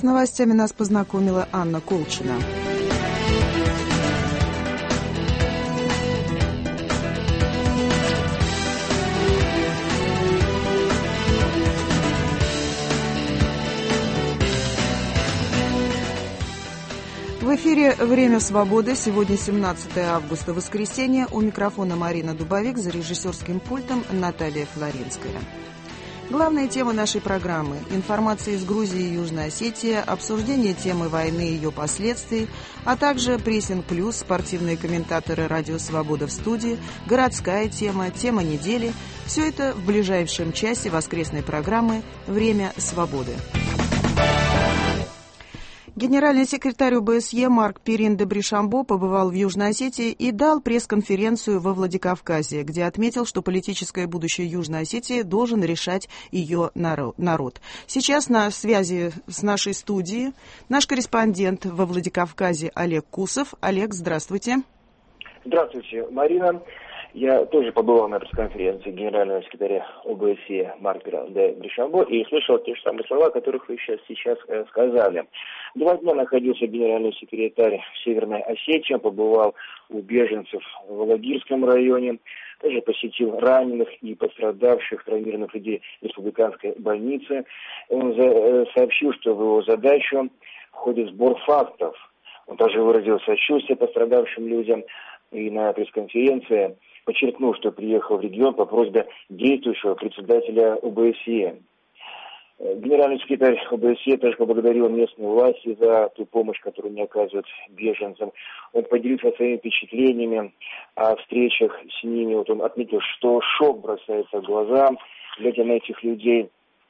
новостями нас познакомила Анна Колчина. В эфире «Время свободы». Сегодня 17 августа, воскресенье. У микрофона Марина Дубовик, за режиссерским пультом Наталья Флоренская. Главные темы нашей программы – информация из Грузии и Южной Осетии, обсуждение темы войны и ее последствий, а также прессинг плюс, спортивные комментаторы «Радио Свобода» в студии, городская тема, тема недели – все это в ближайшем часе воскресной программы «Время свободы». Генеральный секретарь ОБСЕ Марк Перин-де-Бришамбо побывал в Южной Осетии и дал пресс-конференцию во Владикавказе, где отметил, что политическое будущее Южной Осетии должен решать ее народ. Сейчас на связи с нашей студией наш корреспондент во Владикавказе Олег Кусов. Олег, здравствуйте. Здравствуйте, Марина. Я тоже побывал на пресс-конференции генерального секретаря ОБСЕ Марка Перин-де-Бришамбо и слышал те же самые слова, которых вы сейчас сказали. 2 дня находился генеральный секретарь в Северной Осетии, побывал у беженцев в Лагирском районе, также посетил раненых и пострадавших, травмированных людей республиканской больницы. Он сообщил, что в его задачу входит сбор фактов. Он также выразил сочувствие пострадавшим людям и на пресс-конференции подчеркнул, что приехал в регион по просьбе действующего председателя ОБСЕ. Генеральный секретарь ОБСЕ также поблагодарил местные власти за ту помощь, которую они оказывают беженцам. Он поделился своими впечатлениями о встречах с ними. Он отметил, что шок бросается в глаза, глядя на этих людей.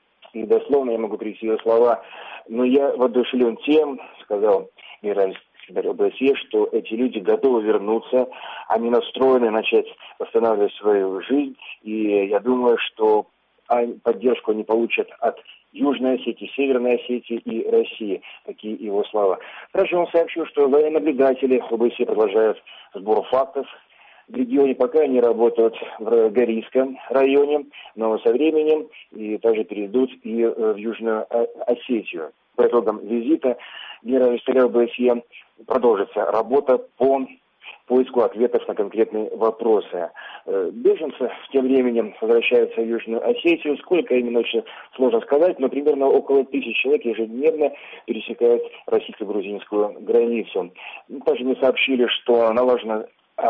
И дословно я могу привести его слова: «Но я воодушевлен тем, — сказал генеральный секретарь ОБСЕ, — что эти люди готовы вернуться, они настроены начать восстанавливать свою жизнь, и я думаю, что поддержку они получат от Южной Осетии, Северной Осетии и России». Такие его слова. Также он сообщил, что военнонаблюдатели ОБСЕ продолжают сбор фактов в регионе, пока они работают в Горийском районе, но со временем и также перейдут и в Южную Осетию. По итогам визита генерального секретаря ОБСЕ продолжится работа по поиску ответов на конкретные вопросы. Беженцы тем временем возвращаются в Южную Осетию. Сколько именно, очень сложно сказать, но примерно около 1000 человек ежедневно пересекают российско-грузинскую границу. Также мы сообщили, что налажено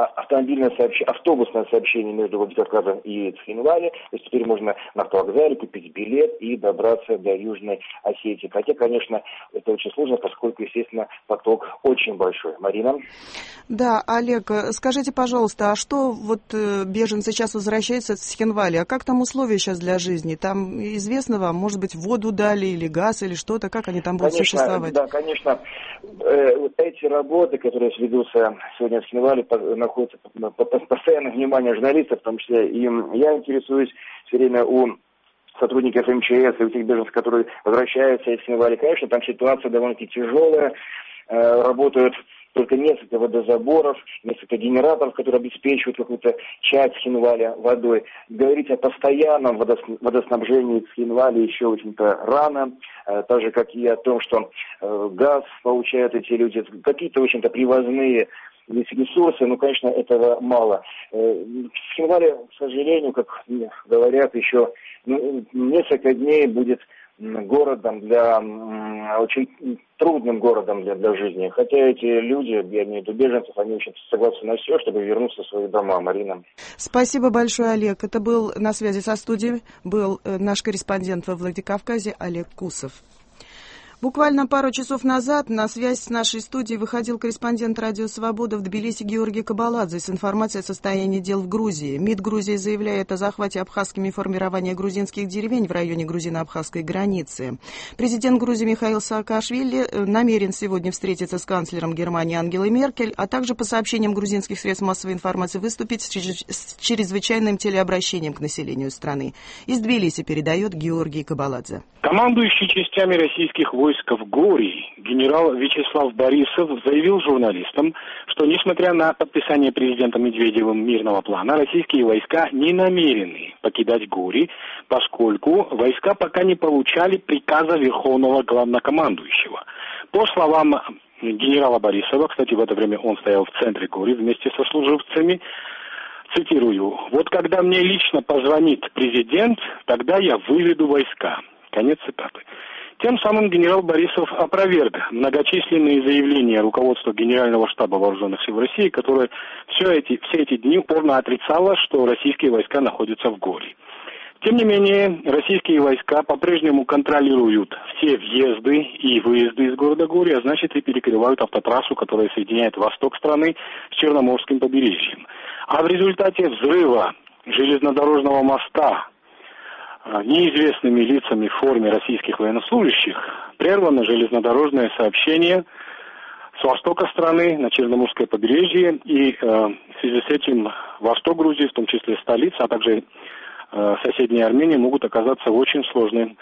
автобусное сообщение между Владикавказом и Цхинвали. То есть теперь можно на автовокзале купить билет и добраться до Южной Осетии. Хотя, конечно, это очень сложно, поскольку, естественно, поток очень большой. Марина? Да, Олег, скажите, пожалуйста, а что беженцы сейчас возвращаются с Цхинвали? А как там условия сейчас для жизни? Там известно вам, может быть, воду дали или газ, или что-то? Как они там будут существовать? Да, конечно. Эти работы, которые ведутся сегодня в Цхинвали, находятся под постоянным вниманием журналистов, в том числе и я интересуюсь все время у сотрудников МЧС и у тех беженцев, которые возвращаются из Цхинвали. Конечно, там ситуация довольно-таки тяжелая, работают только несколько водозаборов, несколько генераторов, которые обеспечивают какую-то часть Цхинваля водой. Говорить о постоянном водоснабжении Цхинвали еще, в общем-то, рано, так же, как и о том, что газ получают эти люди, какие-то, в общем-то, привозные ресурсы, конечно, этого мало. В Цхинвале, к сожалению, как говорят, еще несколько дней будет городом очень трудным городом для жизни. Хотя эти люди, я имею в виду беженцев, они очень согласны на все, чтобы вернуться в свои дома. Марина. Спасибо большое, Олег. Это был на связи со студией, был наш корреспондент во Владикавказе Олег Кусов. Буквально пару часов назад на связь с нашей студией выходил корреспондент «Радио Свобода» в Тбилиси Георгий Кабаладзе с информацией о состоянии дел в Грузии. МИД Грузии заявляет о захвате абхазскими формирования грузинских деревень в районе грузино-абхазской границы. Президент Грузии Михаил Саакашвили намерен сегодня встретиться с канцлером Германии Ангелой Меркель, а также, по сообщениям грузинских средств массовой информации, выступить с чрезвычайным телеобращением к населению страны. Из Тбилиси передает Георгий Кабаладзе. Командующий частями российских войск войск в Гори генерал Вячеслав Борисов заявил журналистам, что несмотря на подписание президентом Медведевым мирного плана, российские войска не намерены покидать Гори, поскольку войска пока не получали приказа Верховного Главнокомандующего. По словам генерала Борисова, кстати, в это время он стоял в центре Гори вместе со служивцами, цитирую: «Вот когда мне лично позвонит президент, тогда я выведу войска». Конец цитаты. Тем самым генерал Борисов опроверг многочисленные заявления руководства Генерального штаба Вооруженных сил России, которое все эти дни упорно отрицало, что российские войска находятся в Гори. Тем не менее, российские войска по-прежнему контролируют все въезды и выезды из города Гори, а значит и перекрывают автотрассу, которая соединяет восток страны с Черноморским побережьем. А в результате взрыва железнодорожного моста неизвестными лицами в форме российских военнослужащих прервано железнодорожное сообщение с востока страны на Черноморское побережье, и в связи с этим восток Грузии, в том числе столица, а также соседняя Армения, могут оказаться в очень сложной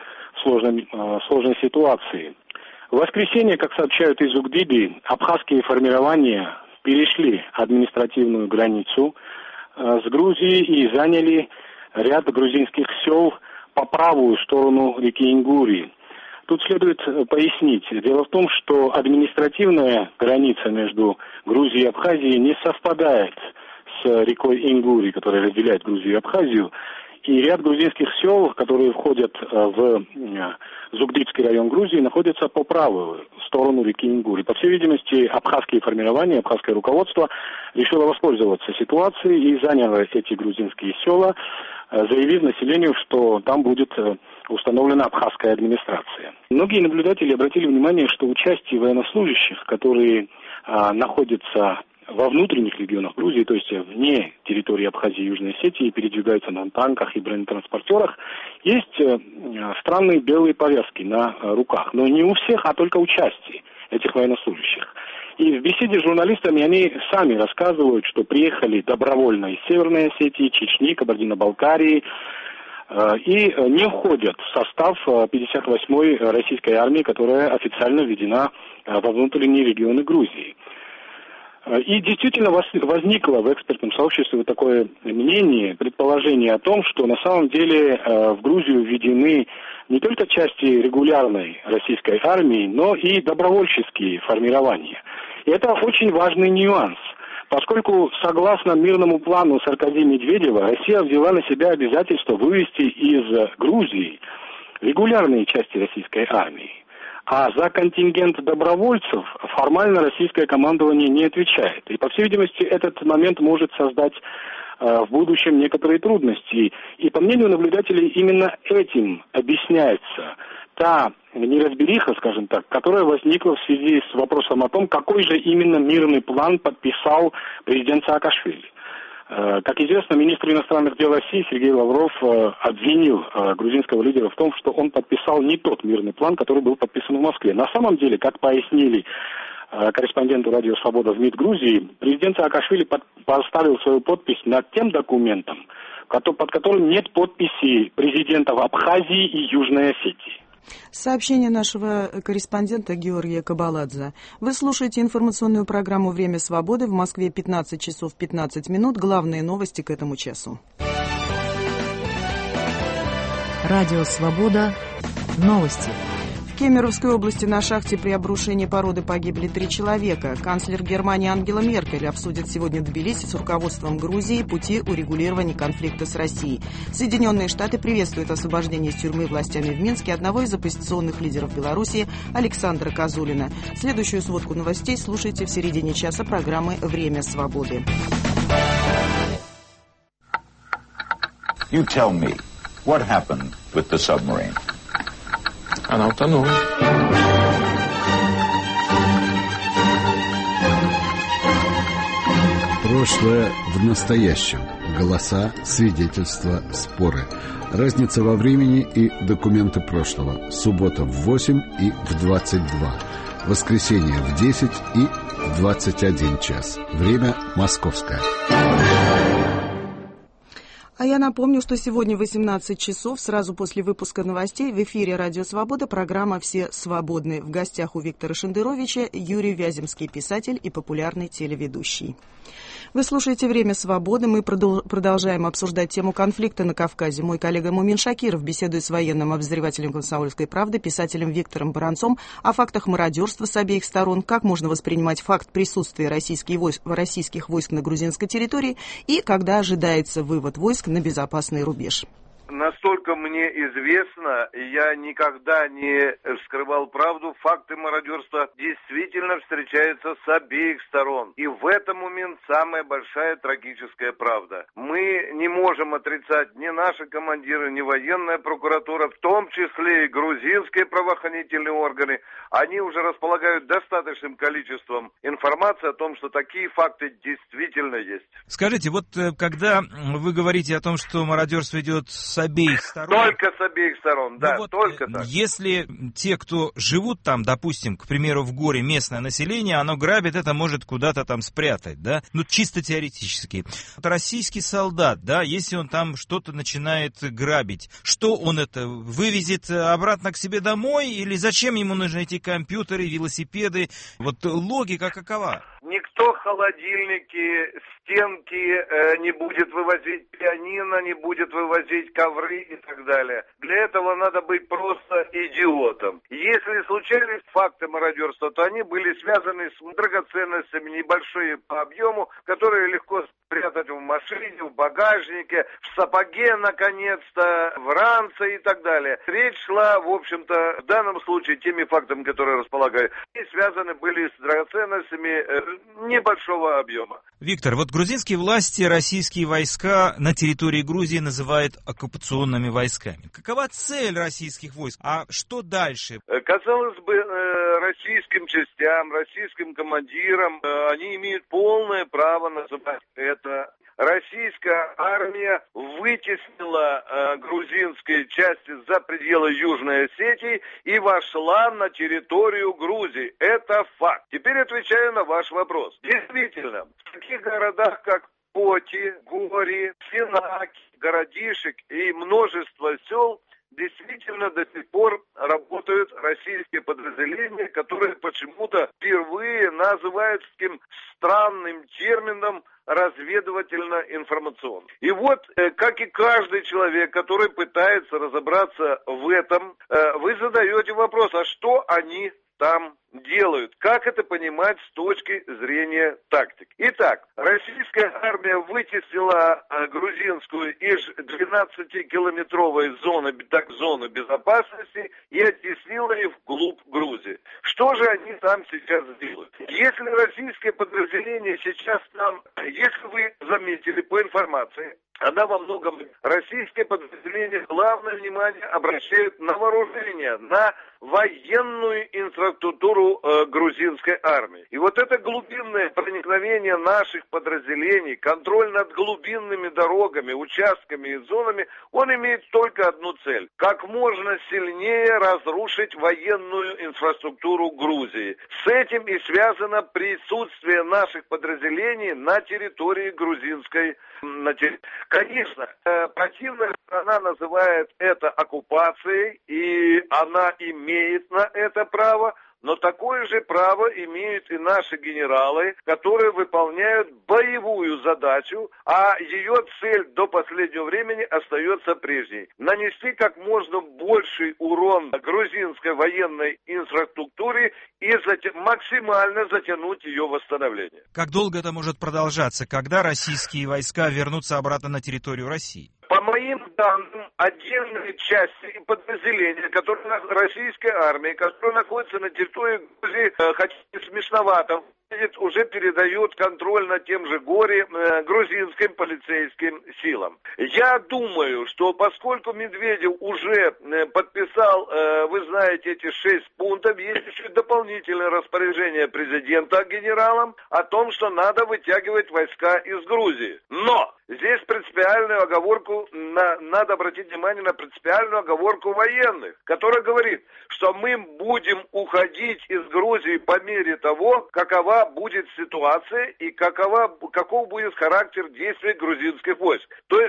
ситуации. В воскресенье, как сообщают из Угдиби, абхазские формирования перешли административную границу с Грузией и заняли ряд грузинских сел по правую сторону реки Ингури. Тут следует пояснить. Дело в том, что административная граница между Грузией и Абхазией не совпадает с рекой Ингури, которая разделяет Грузию и Абхазию. И ряд грузинских сел, которые входят в Зугдидский район Грузии, находятся по правую сторону реки Ингури. По всей видимости, абхазские формирования, абхазское руководство решило воспользоваться ситуацией и заняло эти грузинские села, заявив населению, что там будет установлена абхазская администрация. Многие наблюдатели обратили внимание, что участие военнослужащих, которые находятся во внутренних регионах Грузии, то есть вне территории Абхазии и Южной Осетии, передвигаются на танках и бронетранспортерах, есть странные белые повязки на руках. Но не у всех, а только у части этих военнослужащих. И в беседе с журналистами они сами рассказывают, что приехали добровольно из Северной Осетии, Чечни, Кабардино-Балкарии, и не входят в состав 58-й российской армии, которая официально введена во внутренние регионы Грузии. И действительно возникло в экспертном сообществе такое мнение, предположение о том, что на самом деле в Грузию введены не только части регулярной российской армии, но и добровольческие формирования. И это очень важный нюанс, поскольку согласно мирному плану Саркози-Медведева Россия взяла на себя обязательство вывести из Грузии регулярные части российской армии. А за контингент добровольцев формально российское командование не отвечает. И, по всей видимости, этот момент может создать в будущем некоторые трудности. И, по мнению наблюдателей, именно этим объясняется та неразбериха, скажем так, которая возникла в связи с вопросом о том, какой же именно мирный план подписал президент Саакашвили. Как известно, министр иностранных дел России Сергей Лавров обвинил грузинского лидера в том, что он подписал не тот мирный план, который был подписан в Москве. На самом деле, как пояснили корреспонденту «Радио Свобода» в МИД Грузии, президент Саакашвили поставил свою подпись над тем документом, под которым нет подписи президентов Абхазии и Южной Осетии. Сообщение нашего корреспондента Георгия Кабаладзе. Вы слушаете информационную программу «Время свободы». В Москве 15 часов 15 минут. Главные новости к этому часу. Радио «Свобода». Новости. В Кемеровской области на шахте при обрушении породы погибли 3 человека. Канцлер Германии Ангела Меркель обсудит сегодня в Тбилиси с руководством Грузии пути урегулирования конфликта с Россией. Соединенные Штаты приветствуют освобождение из тюрьмы властями в Минске одного из оппозиционных лидеров Беларуси Александра Козулина. Следующую сводку новостей слушайте в середине часа программы «Время свободы». You tell me, what happened with the submarine? Она утонула. Прошлое в настоящем. Голоса, свидетельства, споры. Разница во времени и документы прошлого. Суббота в 8 и в 22. Воскресенье в 10 и в 21 час. Время московское. А я напомню, что сегодня в 18 часов, сразу после выпуска новостей, в эфире «Радио Свобода» программа «Все свободны». В гостях у Виктора Шендеровича Юрий Вяземский, писатель и популярный телеведущий. Вы слушаете «Время свободы». Мы продолжаем обсуждать тему конфликта на Кавказе. Мой коллега Мумин Шакиров беседует с военным обозревателем «Комсомольской правды», писателем Виктором Баранцом о фактах мародерства с обеих сторон, как можно воспринимать факт присутствия российских войск на грузинской территории и когда ожидается вывод войск на безопасный рубеж. Насколько мне известно, я никогда не скрывал правду, факты мародерства действительно встречаются с обеих сторон. И в этот момент самая большая трагическая правда. Мы не можем отрицать ни наши командиры, ни военная прокуратура, в том числе и грузинские правоохранительные органы. Они уже располагают достаточным количеством информации о том, что такие факты действительно есть. Скажите, вот когда вы говорите о том, что мародерство идет с обеих сторон... Только с обеих сторон, да, вот только так. Если те, кто живут там, допустим, к примеру, в горе, местное население, оно грабит, это может куда-то там спрятать, да? Ну, чисто теоретически. Вот российский солдат, да, если он там что-то начинает грабить, что он это вывезет обратно к себе домой или зачем ему нужны эти компьютеры, велосипеды? Вот логика какова? Никто холодильники, стенки не будет вывозить, пианино не будет вывозить, ковры и так далее. Для этого надо быть просто идиотом. Если случались факты мародерства, то они были связаны с драгоценностями, небольшие по объему, которые легко спрятать в машине, в багажнике, в сапоге, наконец-то, в ранце и так далее. Речь шла, в общем-то, в данном случае теми фактами, которые располагаю, и связаны были с драгоценностями небольшого объема. Виктор, вот грузинские власти российские войска на территории Грузии называют оккупационными войсками. Какова цель российских войск? А что дальше? Казалось бы, российским частям, российским командирам, они имеют полное право называть это. Российская армия вытеснила грузинские части за пределы Южной Осетии и вошла на территорию Грузии. Это факт. Теперь отвечаю на ваш вопрос. Действительно, в таких городах, как Поти, Гори, Синаки, городишек и множество сел, действительно до сих пор работают российские подразделения, которые почему-то впервые называют таким странным термином разведывательно-информационный. И вот, как и каждый человек, который пытается разобраться в этом, вы задаете вопрос, а что они там делают? Как это понимать с точки зрения тактики? Итак, российская армия вытеснила грузинскую из 12-километровой зоны безопасности и оттеснила их вглубь Грузии. Что же они там сейчас делают? Если российские подразделения сейчас там, если вы заметили по информации, она во многом российские подразделения главное внимание обращают на вооружение, на военную инфраструктуру грузинской армии. И вот это глубинное проникновение наших подразделений, контроль над глубинными дорогами, участками и зонами, он имеет только одну цель – как можно сильнее разрушить военную инфраструктуру Грузии. С этим и связано присутствие наших подразделений на территории грузинской. Конечно, противная сторона называет это оккупацией, и она имеет на это право, но такое же право имеют и наши генералы, которые выполняют боевую задачу, а ее цель до последнего времени остается прежней. Нанести как можно больший урон грузинской военной инфраструктуре и максимально затянуть ее восстановление. Как долго это может продолжаться? Когда российские войска вернутся обратно на территорию России? По моим данным, отдельные части и подразделения, которые российской армии, которые находятся на территории Грузии, хотя и смешновато, уже передают контроль над тем же горе грузинским полицейским силам. Я думаю, что поскольку Медведев уже подписал, вы знаете, эти 6 пунктов, есть еще дополнительное распоряжение президента генералам о том, что надо вытягивать войска из Грузии. Но здесь принципиальную оговорку, надо обратить внимание на принципиальную оговорку военных, которая говорит, что мы будем уходить из Грузии по мере того, какова будет ситуация и каков будет характер действий грузинских войск. То есть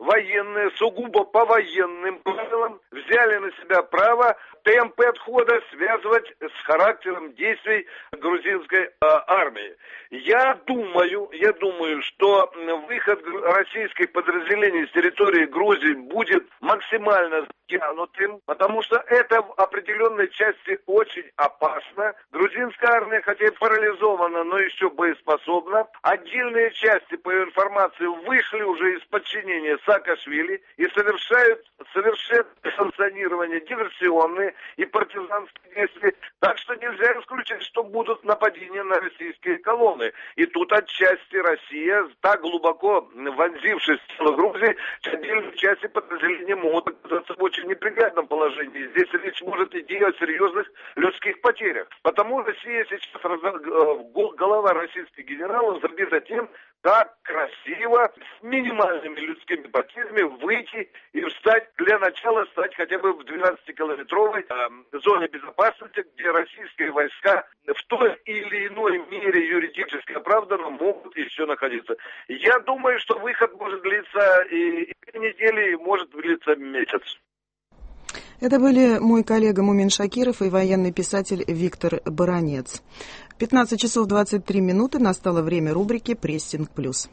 военные, сугубо по военным правилам, взяли на себя право темпы отхода связывать с характером действий грузинской армии. Я думаю, что выход российских подразделений с территории Грузии будет максимально затянутым, потому что это в определенной части очень опасно. Грузинская армия, хотя и парализована, но еще боеспособна. Отдельные части, по информации, вышли уже из подчинения Саакашвили и совершают санкционирование диверсионные и партизанские действия. Так что нельзя исключить, что будут нападения на российские колонны. И тут отчасти Россия, так глубоко вонзившись в тело Грузии, отдельные части подразделения могут оказаться в очень неприглядном положении. Здесь речь может идти о серьезных людских потерях. Потому Россия сейчас, голова российских генералов забита тем, как красиво, с минимальными людскими потерями выйти и для начала стать хотя бы в 12-километровой зоне безопасности, где российские войска в той или иной мере юридически оправданно могут еще находиться. Я думаю, что выход может длиться и 2 недели, и может длиться месяц. Это были мой коллега Мумин Шакиров и военный писатель Виктор Баранец. 15 часов 23 минуты настало время рубрики «Прессинг плюс».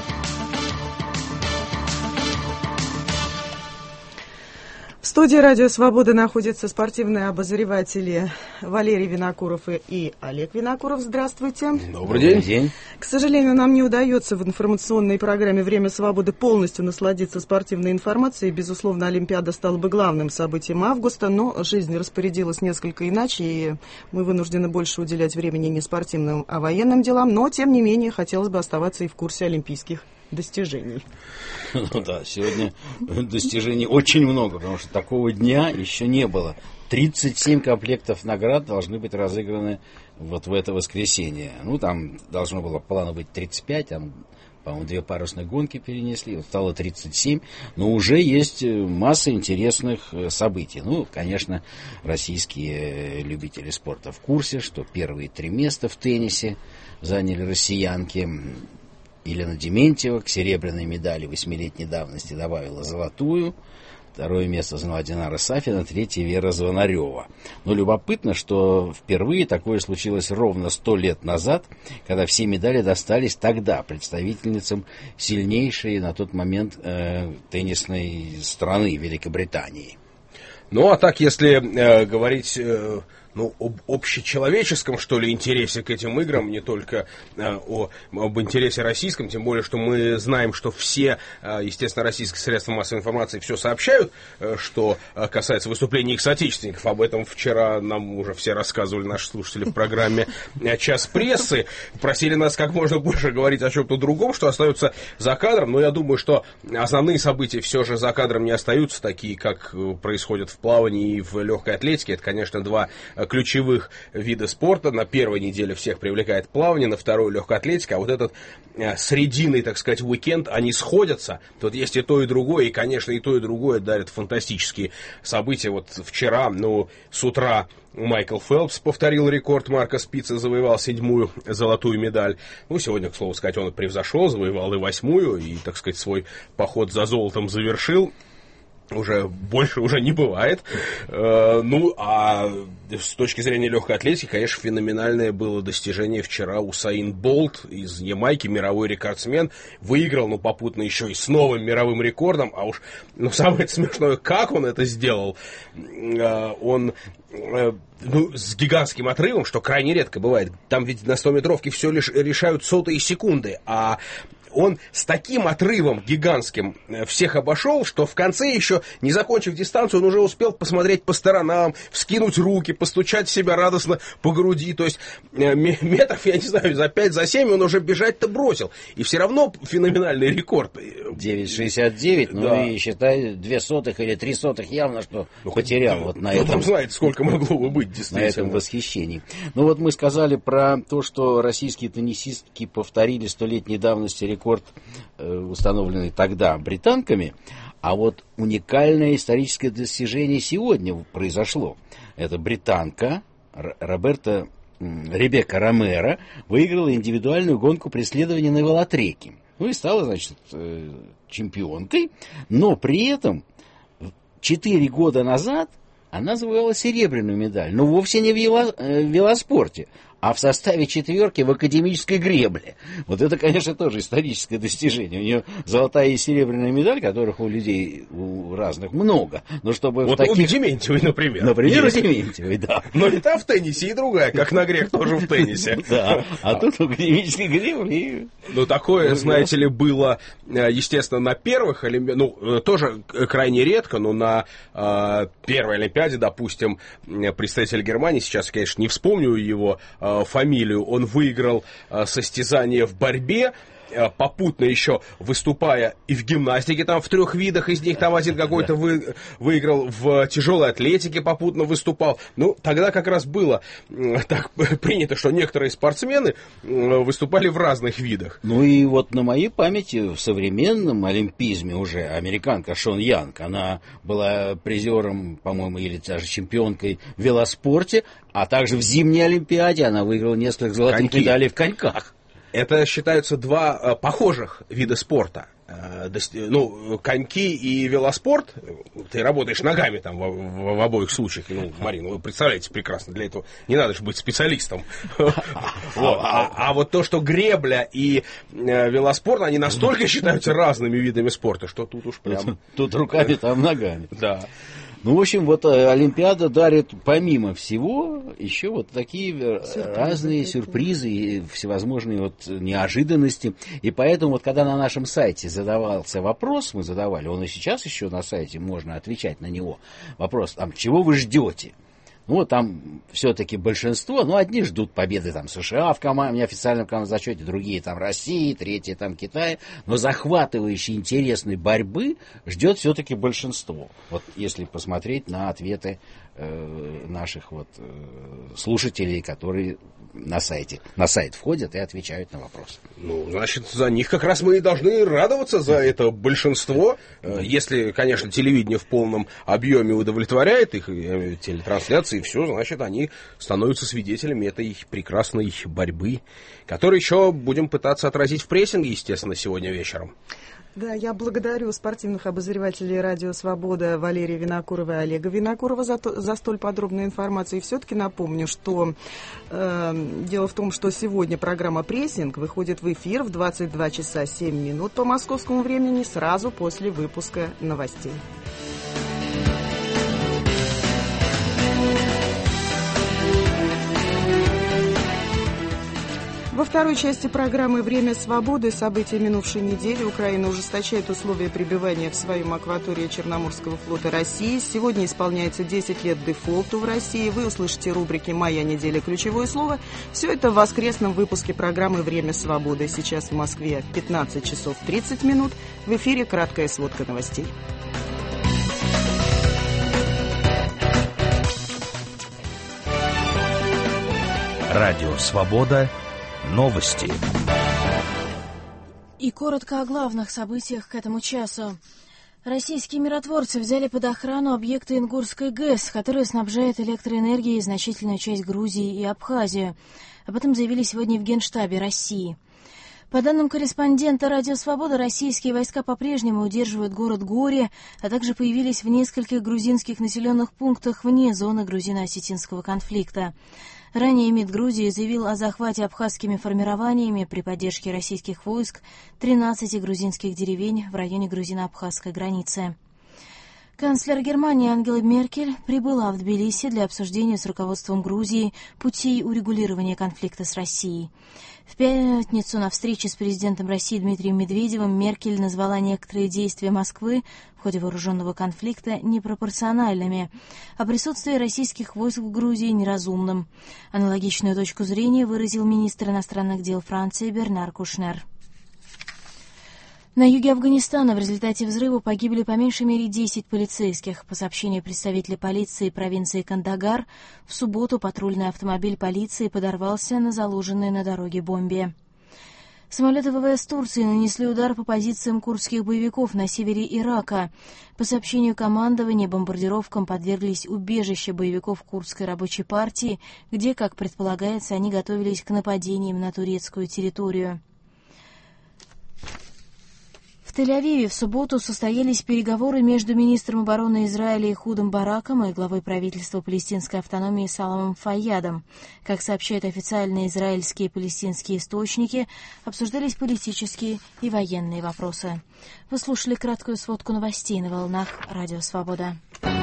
В студии «Радио Свобода» находятся спортивные обозреватели Валерий Винокуров и Олег Винокуров. Здравствуйте. Добрый день. К сожалению, нам не удается в информационной программе «Время свободы» полностью насладиться спортивной информацией. Безусловно, Олимпиада стала бы главным событием августа, но жизнь распорядилась несколько иначе, и мы вынуждены больше уделять времени не спортивным, а военным делам. Но, тем не менее, хотелось бы оставаться и в курсе олимпийских достижений. Ну да, сегодня достижений очень много, потому что такого дня еще не было. 37 комплектов наград должны быть разыграны вот в это воскресенье. Ну, там должно было плана быть 35, там, по-моему, 2 парусные гонки перенесли, вот стало 37, но уже есть масса интересных событий. Ну, конечно, российские любители спорта в курсе, что первые 3 места в теннисе заняли россиянки. Елена Дементьева к серебряной медали 8-летней давности добавила золотую. 2 место заняла Динара Сафина, 3 Вера Звонарева. Но любопытно, что впервые такое случилось ровно 100 лет назад, когда все медали достались тогда представительницам сильнейшей на тот момент теннисной страны Великобритании. Ну, а так, если говорить об общечеловеческом, что ли, интересе к этим играм, не только об интересе российском, тем более, что мы знаем, что все, естественно, российские средства массовой информации все сообщают, что касается выступлений их соотечественников. Об этом вчера нам уже все рассказывали наши слушатели в программе «Час прессы». Просили нас как можно больше говорить о чем-то другом, что остается за кадром. Но я думаю, что основные события все же за кадром не остаются, такие, как происходят в плавании и в легкой атлетике. Это, конечно, 2 ключевых вида спорта. На первой неделе всех привлекает плавание, на второй легкая атлетика, а вот этот срединный, так сказать, уикенд, они сходятся. Тут есть и то, и другое, и, конечно, и то, и другое дарят фантастические события. Вот вчера, с утра Майкл Фелпс повторил рекорд Марка Спица, завоевал 7-ю золотую медаль. Сегодня, к слову сказать, он превзошел, завоевал и 8-ю, и, так сказать, свой поход за золотом завершил. Уже больше уже не бывает. А с точки зрения легкой атлетики, конечно, феноменальное было достижение вчера. Усаин Болт из Ямайки, мировой рекордсмен, выиграл, попутно еще и с новым мировым рекордом. А уж, самое смешное, как он это сделал. Он с гигантским отрывом, что крайне редко бывает. Там ведь на 100-метровке все лишь решают сотые секунды, а он с таким отрывом гигантским всех обошел, что в конце еще, не закончив дистанцию, он уже успел посмотреть по сторонам, вскинуть руки, постучать себя радостно по груди. То есть метров, я не знаю, за 5-7 он уже бежать-то бросил. И все равно феноменальный рекорд. 9,69, да. И считай, 0,02 или 0,03 явно, что потерял вот на этом. Там знает, сколько могло бы быть, действительно. На этом восхищении. Мы сказали про то, что российские теннисистки повторили 100-летней давности рекорд, установленный тогда британками, а вот уникальное историческое достижение сегодня произошло. Это британка Ребекка Ромеро выиграла индивидуальную гонку преследования на велотреке. Ну и стала, значит, чемпионкой. Но при этом 4 года назад она завоевала серебряную медаль. Но вовсе не в велоспорте, а в составе четверки в академической гребле. Вот это, конечно, тоже историческое достижение. У нее золотая и серебряная медаль, которых у людей у разных много. Но чтобы вот таких... у Дементьевой, например. Например, у Дементьевой, да. Но и та в теннисе, и другая, как на грех, тоже в теннисе. Да, а тут в академической гребле... Ну, такое, знаете ли, было, естественно, на первых Олимпиадах, ну, тоже крайне редко, но на первой Олимпиаде, допустим, представитель Германии, сейчас, конечно, не вспомню его фамилию, он выиграл состязание в борьбе, попутно еще выступая и в гимнастике, там в 3 видах, из них там один какой-то выиграл, в тяжелой атлетике попутно выступал. Ну, тогда как раз было так принято, что некоторые спортсмены выступали в разных видах. Ну и вот на моей памяти в современном олимпизме уже американка Шон Янг, она была призером, по-моему, или даже чемпионкой в велоспорте, а также в зимней Олимпиаде она выиграла несколько золотых медалей в коньках. Это считаются 2 похожих вида спорта. Ну, коньки и велоспорт, ты работаешь ногами там в обоих случаях. Ну, Марина, вы представляете прекрасно, для этого не надо же быть специалистом. А вот то, что гребля и велоспорт, они настолько считаются разными видами спорта, что тут уж прям... Тут руками, там ногами. Да. Ну, в общем, вот Олимпиада дарит, помимо всего, еще вот такие разные сюрпризы и всевозможные вот неожиданности. И поэтому вот когда на нашем сайте задавался вопрос, мы задавали, он и сейчас еще на сайте, можно отвечать на него. Вопрос, там, чего вы ждете? Ну, там все-таки большинство, ну, одни ждут победы там США в неофициальном зачете, другие там России, третьи там Китай, но захватывающей интересной борьбы ждет все-таки большинство. Вот если посмотреть на ответы наших вот слушателей, которые на сайт входят и отвечают на вопросы. Ну, значит, за них как раз мы и должны радоваться, за это большинство. Если, конечно, телевидение в полном объеме удовлетворяет их, телетрансляции, все, значит, они становятся свидетелями этой прекрасной борьбы, которую еще будем пытаться отразить в прессинге, естественно, сегодня вечером. Да, я благодарю спортивных обозревателей «Радио Свобода» Валерия Винокурова и Олега Винокурова за столь подробную информацию. И все-таки напомню, что дело в том, что сегодня программа «Прессинг» выходит в эфир в 22 часа 7 минут по московскому времени, сразу после выпуска новостей. Во второй части программы «Время свободы» события минувшей недели. Украина ужесточает условия пребывания в своем акватории Черноморского флота России. Сегодня исполняется 10 лет дефолту в России. Вы услышите рубрики «Моя неделя. Ключевое слово». Все это в воскресном выпуске программы «Время свободы». Сейчас в Москве 15 часов 30 минут. В эфире краткая сводка новостей. Радио «Свобода». Новости. И коротко о главных событиях к этому часу. Российские миротворцы взяли под охрану объекты Ингурской ГЭС, которые снабжают электроэнергией значительную часть Грузии и Абхазию. Об этом заявили сегодня в Генштабе России. По данным корреспондента «Радио Свобода», российские войска по-прежнему удерживают город Гори, а также появились в нескольких грузинских населенных пунктах вне зоны грузино-осетинского конфликта. Ранее МИД Грузии заявил о захвате абхазскими формированиями при поддержке российских войск 13 грузинских деревень в районе грузино-абхазской границы. Канцлер Германии Ангела Меркель прибыла в Тбилиси для обсуждения с руководством Грузии путей урегулирования конфликта с Россией. В пятницу на встрече с президентом России Дмитрием Медведевым Меркель назвала некоторые действия Москвы в ходе вооруженного конфликта непропорциональными, а присутствие российских войск в Грузии неразумным. Аналогичную точку зрения выразил министр иностранных дел Франции Бернар Кушнер. На юге Афганистана в результате взрыва погибли по меньшей мере 10 полицейских. По сообщению представителя полиции провинции Кандагар, в субботу патрульный автомобиль полиции подорвался на заложенной на дороге бомбе. Самолеты ВВС Турции нанесли удар по позициям курдских боевиков на севере Ирака. По сообщению командования, бомбардировкам подверглись убежища боевиков Курдской рабочей партии, где, как предполагается, они готовились к нападениям на турецкую территорию. В Тель-Авиве в субботу состоялись переговоры между министром обороны Израиля Эхудом Бараком и главой правительства палестинской автономии Саламом Файядом. Как сообщают официальные израильские и палестинские источники, обсуждались политические и военные вопросы. Вы слушали краткую сводку новостей на волнах Радио Свобода.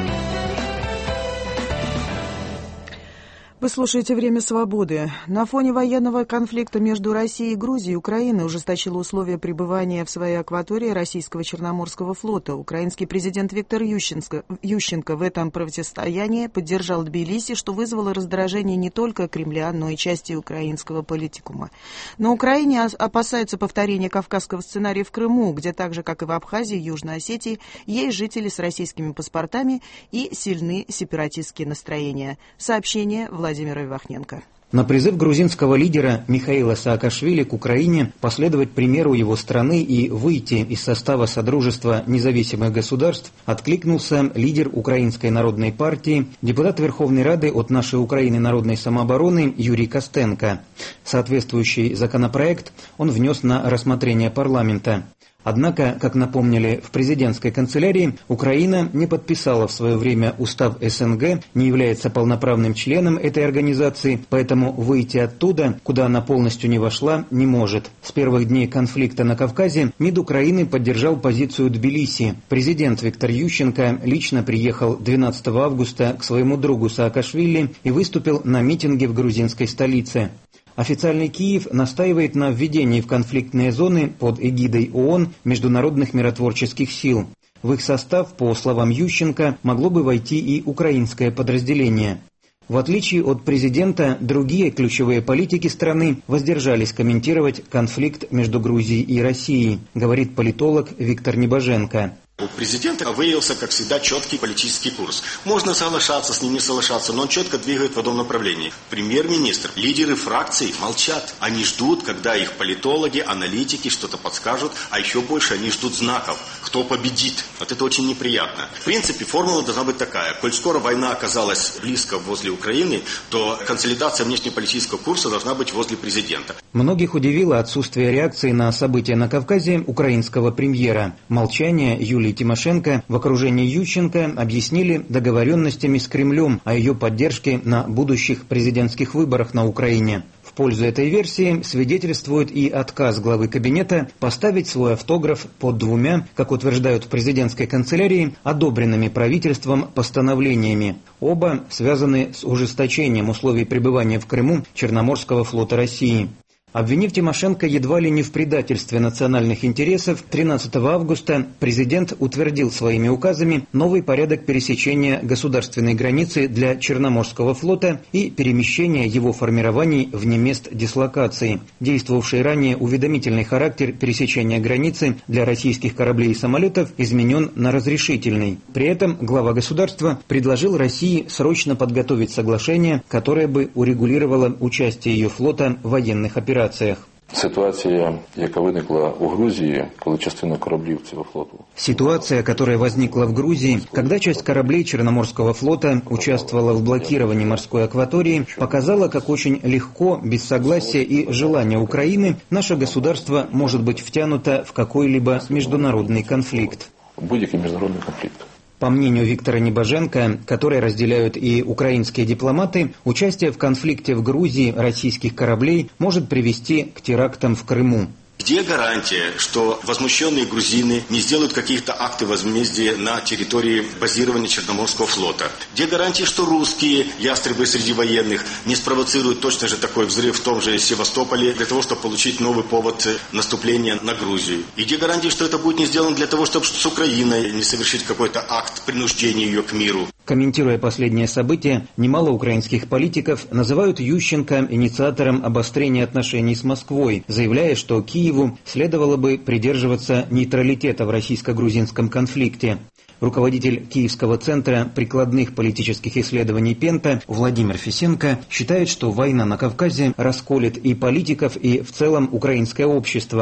Вы слушаете «Время свободы». На фоне военного конфликта между Россией и Грузией Украина ужесточила условия пребывания в своей акватории российского Черноморского флота. Украинский президент Виктор Ющенко в этом противостоянии поддержал Тбилиси, что вызвало раздражение не только Кремля, но и части украинского политикума. На Украине опасаются повторения кавказского сценария в Крыму, где так же, как и в Абхазии и Южной Осетии, есть жители с российскими паспортами и сильны сепаратистские настроения. Сообщение Владимира Ивахненко. На призыв грузинского лидера Михаила Саакашвили к Украине последовать примеру его страны и выйти из состава Содружества независимых государств откликнулся лидер Украинской народной партии, депутат Верховной Рады от «Нашей Украины народной самообороны» Юрий Костенко. Соответствующий законопроект он внес на рассмотрение парламента. Однако, как напомнили в президентской канцелярии, Украина не подписала в свое время устав СНГ, не является полноправным членом этой организации, поэтому выйти оттуда, куда она полностью не вошла, не может. С первых дней конфликта на Кавказе МИД Украины поддержал позицию Тбилиси. Президент Виктор Ющенко лично приехал 12 августа к своему другу Саакашвили и выступил на митинге в грузинской столице. Официальный Киев настаивает на введении в конфликтные зоны под эгидой ООН международных миротворческих сил. В их состав, по словам Ющенко, могло бы войти и украинское подразделение. В отличие от президента, другие ключевые политики страны воздержались комментировать конфликт между Грузией и Россией, говорит политолог Виктор Небоженко. У президента выявился, как всегда, четкий политический курс. Можно соглашаться с ним, не соглашаться, но он четко двигает в одном направлении. Премьер-министр, лидеры фракций молчат. Они ждут, когда их политологи, аналитики что-то подскажут, а еще больше они ждут знаков, кто победит. Вот это очень неприятно. В принципе, формула должна быть такая. Коль скоро война оказалась близко возле Украины, то консолидация внешнеполитического курса должна быть возле президента. Многих удивило отсутствие реакции на события на Кавказе украинского премьера. Молчание Юлии Тимошенко в окружении Ющенко объяснили договоренностями с Кремлем о ее поддержке на будущих президентских выборах на Украине. В пользу этой версии свидетельствует и отказ главы кабинета поставить свой автограф под двумя, как утверждают в президентской канцелярии, одобренными правительством постановлениями. Оба связаны с ужесточением условий пребывания в Крыму Черноморского флота России. Обвинив Тимошенко едва ли не в предательстве национальных интересов, 13 августа президент утвердил своими указами новый порядок пересечения государственной границы для Черноморского флота и перемещения его формирований вне мест дислокации. Действовавший ранее уведомительный характер пересечения границы для российских кораблей и самолетов изменен на разрешительный. При этом глава государства предложил России срочно подготовить соглашение, которое бы урегулировало участие ее флота в военных операциях. Ситуація, яка виникла у Грузії, коли частина кораблів цього флоту. Ситуация, которая возникла в Грузии, когда часть кораблей Черноморского флота участвовала в блокировании морской акватории, показала, как очень легко, без согласия и желания Украины, наше государство может быть втянуто в какой-либо международный конфликт. Будь-який міжнародний конфлікт. По мнению Виктора Небоженко, который разделяют и украинские дипломаты, участие в конфликте в Грузии российских кораблей может привести к терактам в Крыму. Где гарантия, что возмущенные грузины не сделают каких-то актов возмездия на территории базирования Черноморского флота? Где гарантия, что русские ястребы среди военных не спровоцируют точно же такой взрыв в том же Севастополе для того, чтобы получить новый повод наступления на Грузию? И где гарантия, что это будет не сделано для того, чтобы с Украиной не совершить какой-то акт принуждения ее к миру? Комментируя последние события, немало украинских политиков называют Ющенко инициатором обострения отношений с Москвой, заявляя, что Киеву следовало бы придерживаться нейтралитета в российско-грузинском конфликте. Руководитель Киевского центра прикладных политических исследований Пента Владимир Фисенко считает, что война на Кавказе расколет и политиков, и в целом украинское общество.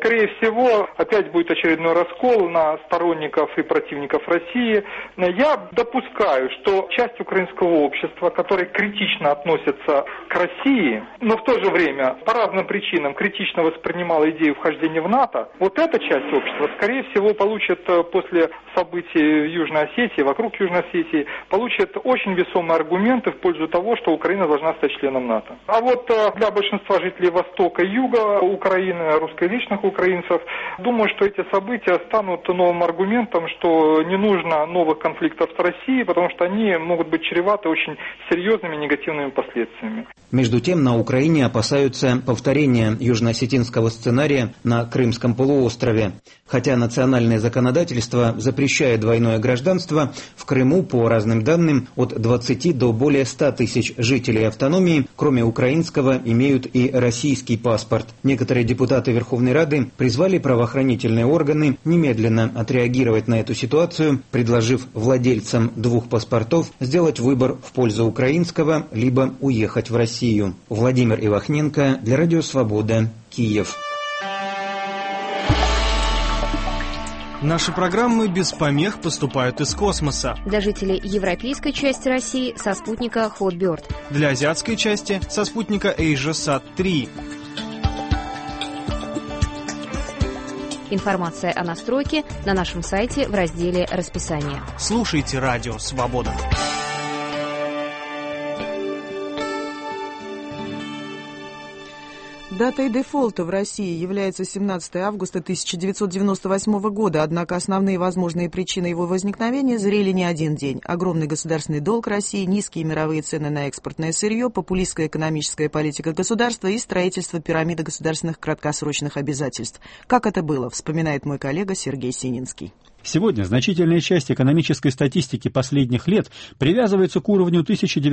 скорее всего, опять будет очередной раскол на сторонников и противников России. Я допускаю, что часть украинского общества, которая критично относится к России, но в то же время по разным причинам критично воспринимала идею вхождения в НАТО, вот эта часть общества, скорее всего, получит после событий в Южной Осетии, вокруг Южной Осетии, получит очень весомые аргументы в пользу того, что Украина должна стать членом НАТО. А вот для большинства жителей Востока и Юга Украины, русскоязычных украинцев, думаю, что эти события станут новым аргументом, что не нужно новых конфликтов с Россией, потому что они могут быть чреваты очень серьезными негативными последствиями. Между тем, на Украине опасаются повторения южноосетинского сценария на Крымском полуострове. Хотя национальное законодательство запрещает двойное гражданство, в Крыму, по разным данным, от 20 до более 100 тысяч жителей автономии, кроме украинского, имеют и российский паспорт. Некоторые депутаты Верховной Рады призвали правоохранительные органы немедленно отреагировать на эту ситуацию, предложив владельцам двух паспортов сделать выбор в пользу украинского, либо уехать в Россию. Владимир Ивахненко для Радио Свобода, Киев. Наши программы без помех поступают из космоса. Для жителей европейской части России со спутника Hotbird. Для азиатской части со спутника AsiaSat-3. Информация о настройке на нашем сайте в разделе «Расписание». Слушайте Радио Свобода. Датой дефолта в России является 17 августа 1998 года, однако основные возможные причины его возникновения зрели не один день. Огромный государственный долг России, низкие мировые цены на экспортное сырье, популистская экономическая политика государства и строительство пирамиды государственных краткосрочных обязательств. Как это было, вспоминает мой коллега Сергей Сининский. Сегодня значительная часть экономической статистики последних лет привязывается к уровню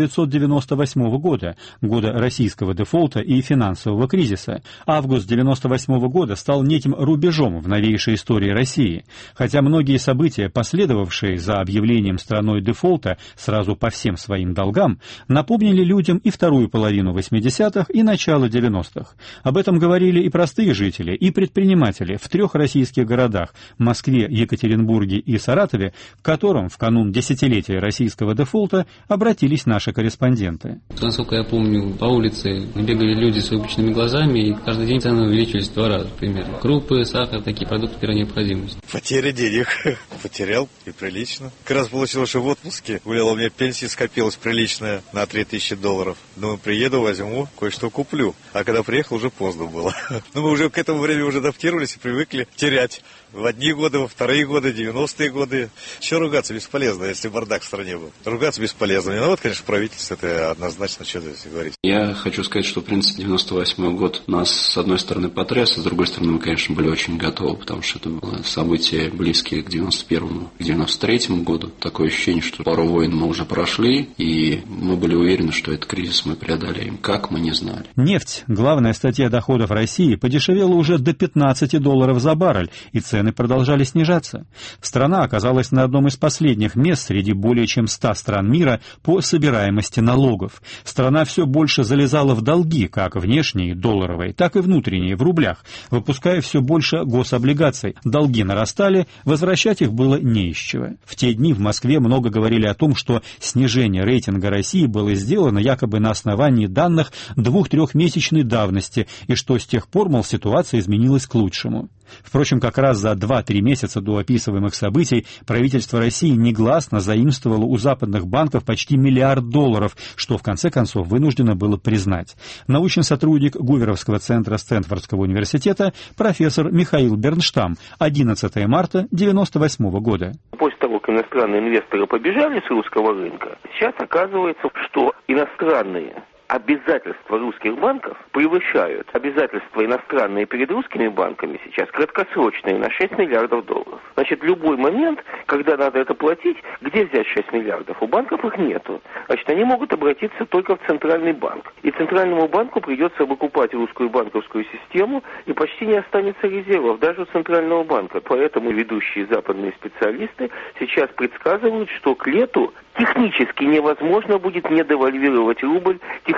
1998 года, года российского дефолта и финансового кризиса. Август 1998 года стал неким рубежом в новейшей истории России, хотя многие события, последовавшие за объявлением страной дефолта сразу по всем своим долгам, напомнили людям и вторую половину 80-х, и начало 90-х. Об этом говорили и простые жители, и предприниматели в 3 российских городах – Москве, Екатеринбурге и Саратове, к которым в канун десятилетия российского дефолта обратились наши корреспонденты. Насколько я помню, по улице бегали люди с выпученными глазами, и каждый день цены увеличились в 2 раза примерно. Крупы, сахар, такие продукты первой необходимости. Потеря денег. Потерял, и прилично. Как раз получилось, что в отпуске гуляла, у меня пенсия скопилась приличная на $3000. Думаю, приеду, возьму, кое-что куплю. А когда приехал, уже поздно было. Но мы уже к этому времени уже адаптировались и привыкли терять. В одни годы, во вторые годы, 90-е годы. Еще ругаться бесполезно, если бардак в стране был. Ругаться бесполезно. Не вот, конечно, правительство, это однозначно, что здесь говорить. Я хочу сказать, что, в принципе, 98-й год нас, с одной стороны, потряс, а с другой стороны, мы, конечно, были очень готовы, потому что это было события, близкие к 91-му, к 93-му году. Такое ощущение, что пару войн мы уже прошли, и мы были уверены, что этот кризис мы преодолеем. Как, мы не знали. Нефть, главная статья доходов России, подешевела уже до $15 за баррель, и цены продолжали снижаться. Страна оказалась на одном из последних мест среди более чем 100 стран мира по собираемости налогов. Страна все больше залезала в долги, как внешние, долларовые, так и внутренние, в рублях, выпуская все больше гособлигаций. Долги нарастали, возвращать их было не из чего. В те дни в Москве много говорили о том, что снижение рейтинга России было сделано якобы на основании данных 2-3-месячной давности, и что с тех пор, мол, ситуация изменилась к лучшему. Впрочем, как раз за 2-3 месяца до описываемых событий правительство России негласно заимствовало у западных банков почти $1 миллиард, что в конце концов вынуждено было признать. Научный сотрудник Гуверовского центра Стэнфордского университета профессор Михаил Бернштам, 11 марта 1998 года. После того, как иностранные инвесторы побежали с русского рынка, сейчас оказывается, что иностранные обязательства русских банков превышают обязательства иностранные перед русскими банками сейчас краткосрочные на $6 миллиардов. Значит, в любой момент, когда надо это платить, где взять 6 миллиардов? У банков их нету. Значит, они могут обратиться только в Центральный банк. И Центральному банку придется выкупать русскую банковскую систему, и почти не останется резервов даже у Центрального банка. Поэтому ведущие западные специалисты сейчас предсказывают, что к лету технически невозможно будет не девальвировать рубль, технически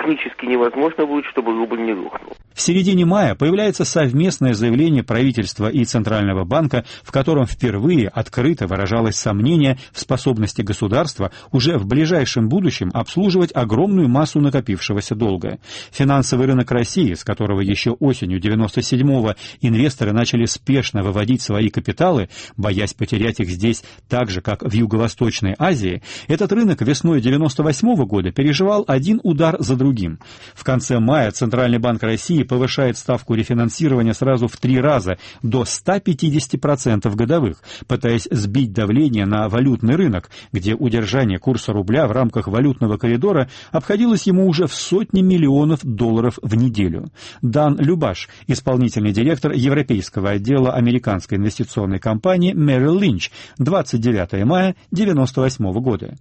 технически невозможно будет, чтобы рубль не рухнул. В середине мая появляется совместное заявление правительства и Центрального банка, в котором впервые открыто выражалось сомнение в способности государства уже в ближайшем будущем обслуживать огромную массу накопившегося долга. Финансовый рынок России, с которого еще осенью 97-го инвесторы начали спешно выводить свои капиталы, боясь потерять их здесь так же, как в Юго-Восточной Азии, этот рынок весной 98-го года переживал один удар за другим. В конце мая Центральный банк России повышает ставку рефинансирования сразу в 3 раза, до 150% годовых, пытаясь сбить давление на валютный рынок, где удержание курса рубля в рамках валютного коридора обходилось ему уже в сотни миллионов долларов в неделю. Дан Любаш, исполнительный директор европейского отдела американской инвестиционной компании Merrill Lynch, 29 мая 1998 года.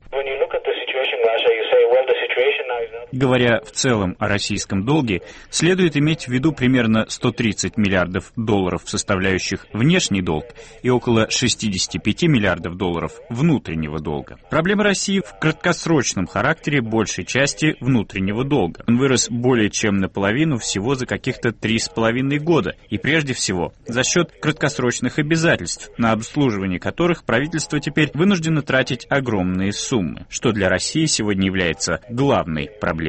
Говоря в целом о российском долге, следует иметь в виду примерно 130 миллиардов долларов, составляющих внешний долг, и около 65 миллиардов долларов внутреннего долга. Проблема России в краткосрочном характере большей части внутреннего долга. Он вырос более чем наполовину всего за каких-то 3,5 года, и прежде всего за счет краткосрочных обязательств, на обслуживание которых правительство теперь вынуждено тратить огромные суммы, что для России сегодня является главной проблемой.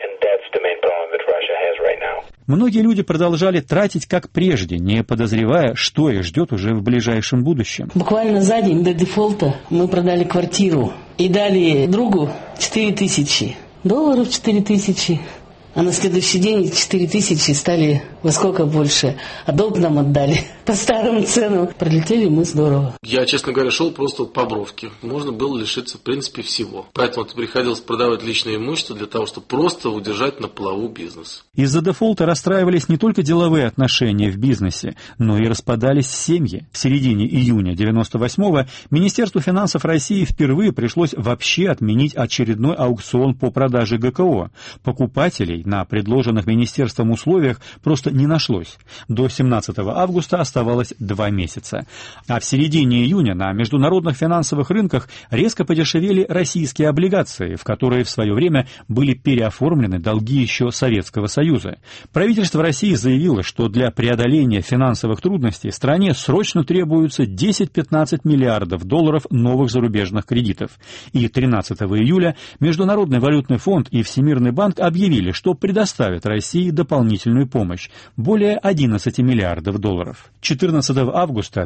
Многие люди продолжали тратить как прежде, не подозревая, что их ждет уже в ближайшем будущем. Буквально за день до дефолта мы продали квартиру и дали другу 4000 долларов, 4000. А на следующий день 4000 стали во сколько больше. А долг нам отдали по старым ценам. Пролетели мы здорово. Я, честно говоря, шел просто по бровке. Можно было лишиться, в принципе, всего. Поэтому приходилось продавать личное имущество для того, чтобы просто удержать на плаву бизнес. Из-за дефолта расстраивались не только деловые отношения в бизнесе, но и распадались семьи. В середине июня 98-го Министерству финансов России впервые пришлось вообще отменить очередной аукцион по продаже ГКО. Покупателей на предложенных министерством условиях просто не нашлось. До 17 августа оставалось 2 месяца. А в середине июня на международных финансовых рынках резко подешевели российские облигации, в которые в свое время были переоформлены долги еще Советского Союза. Правительство России заявило, что для преодоления финансовых трудностей стране срочно требуется 10-15 миллиардов долларов новых зарубежных кредитов. И 13 июля Международный валютный фонд и Всемирный банк объявили, что предоставят России дополнительную помощь – более 11 миллиардов долларов. 14 августа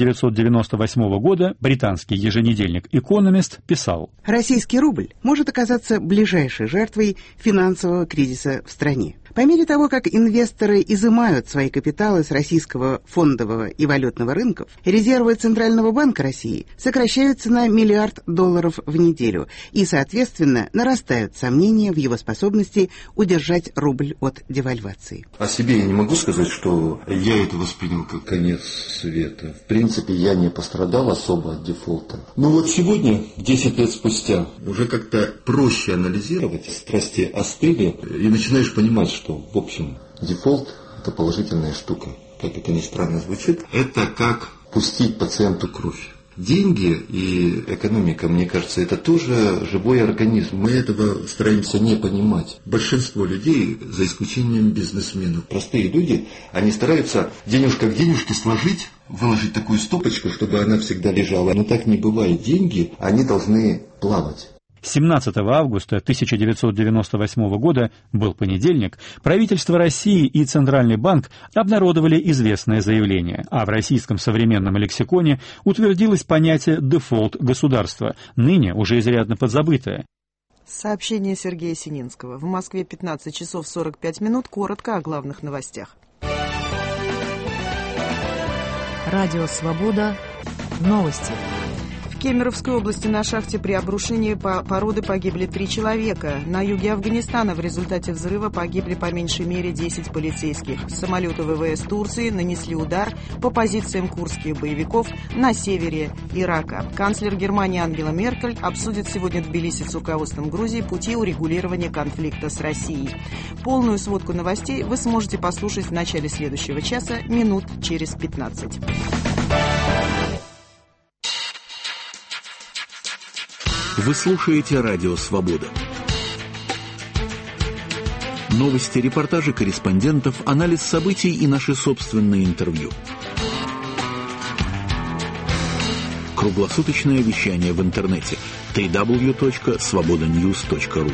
1998 года британский еженедельник «Экономист» писал: «Российский рубль может оказаться ближайшей жертвой финансового кризиса в стране. По мере того, как инвесторы изымают свои капиталы с российского фондового и валютного рынков, резервы Центрального банка России сокращаются на $1 миллиард в неделю, и, соответственно, нарастают сомнения в его способности удержать рубль от девальвации». О себе я не могу сказать, что я это воспринял как конец света. В принципе, я не пострадал особо от дефолта. Но вот сегодня, 10 лет спустя, уже как-то проще анализировать, страсти остыли, и начинаешь понимать, что, в общем, дефолт – это положительная штука. Как это ни странно звучит, это как пустить пациенту кровь. Деньги и экономика, мне кажется, это тоже живой организм. Мы этого стараемся не понимать. Большинство людей, за исключением бизнесменов, простые люди, они стараются денежка к денежке сложить, выложить такую стопочку, чтобы она всегда лежала. Но так не бывает. Деньги, они должны плавать. 17 августа 1998 года, был понедельник, правительство России и Центральный банк обнародовали известное заявление, а в российском современном лексиконе утвердилось понятие «дефолт государства», ныне уже изрядно подзабытое. Сообщение Сергея Сининского. В Москве 15 часов 45 минут. Коротко о главных новостях. Радио «Свобода». Новости. В Кемеровской области на шахте при обрушении породы погибли 3 человека. На юге Афганистана в результате взрыва погибли по меньшей мере 10 полицейских. Самолеты ВВС Турции нанесли удар по позициям курдских боевиков на севере Ирака. Канцлер Германии Ангела Меркель обсудит сегодня в Тбилиси с руководством Грузии пути урегулирования конфликта с Россией. Полную сводку новостей вы сможете послушать в начале следующего часа, минут через 15. Вы слушаете «Радио Свобода». Новости, репортажи корреспондентов, анализ событий и наши собственные интервью. Круглосуточное вещание в интернете www.svobodanews.ru.